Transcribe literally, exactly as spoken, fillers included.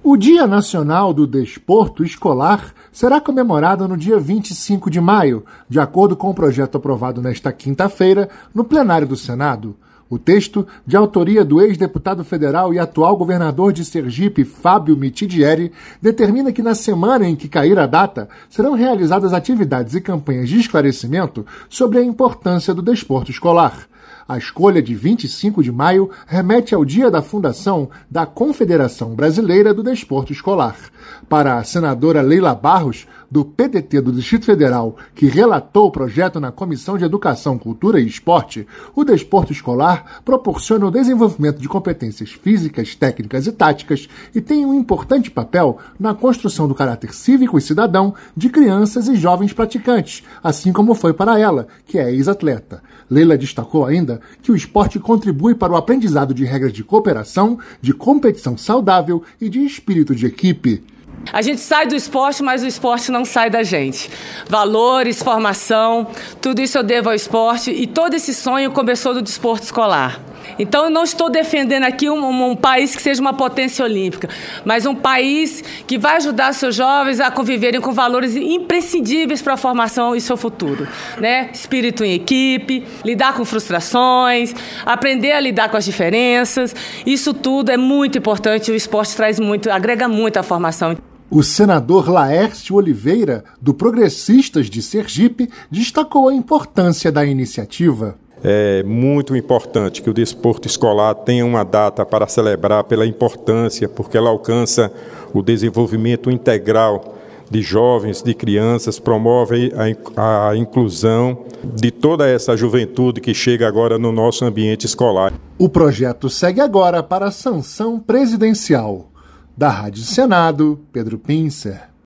O Dia Nacional do Desporto Escolar será comemorado no dia vinte e cinco de maio, de acordo com o projeto aprovado nesta quinta-feira no plenário do Senado. O texto, de autoria do ex-deputado federal e atual governador de Sergipe, Fábio Mitidieri, determina que na semana em que cair a data, serão realizadas atividades e campanhas de esclarecimento sobre a importância do desporto escolar. A escolha de vinte e cinco de maio remete ao dia da fundação da Confederação Brasileira do Desporto Escolar. Para a senadora Leila Barros, do P D T do Distrito Federal, que relatou o projeto na Comissão de Educação, Cultura e Esporte, o desporto escolar proporciona o desenvolvimento de competências físicas, técnicas e táticas e tem um importante papel na construção do caráter cívico e cidadão de crianças e jovens praticantes, assim como foi para ela, que é ex-atleta. Leila destacou ainda que o esporte contribui para o aprendizado de regras de cooperação, de competição saudável e de espírito de equipe. A gente sai do esporte, mas o esporte não sai da gente. Valores, formação, tudo isso eu devo ao esporte e todo esse sonho começou do desporto escolar. Então eu não estou defendendo aqui um, um, um país que seja uma potência olímpica, mas um país que vai ajudar seus jovens a conviverem com valores imprescindíveis para a formação e seu futuro, né? Espírito em equipe, lidar com frustrações, aprender a lidar com as diferenças. Isso tudo é muito importante, o esporte traz muito, agrega muito à formação. O senador Laércio Oliveira, do Progressistas de Sergipe, destacou a importância da iniciativa. É muito importante que o desporto escolar tenha uma data para celebrar pela importância, porque ela alcança o desenvolvimento integral de jovens, de crianças, promove a, a inclusão de toda essa juventude que chega agora no nosso ambiente escolar. O projeto segue agora para a sanção presidencial. Da Rádio Senado, Pedro Pincer.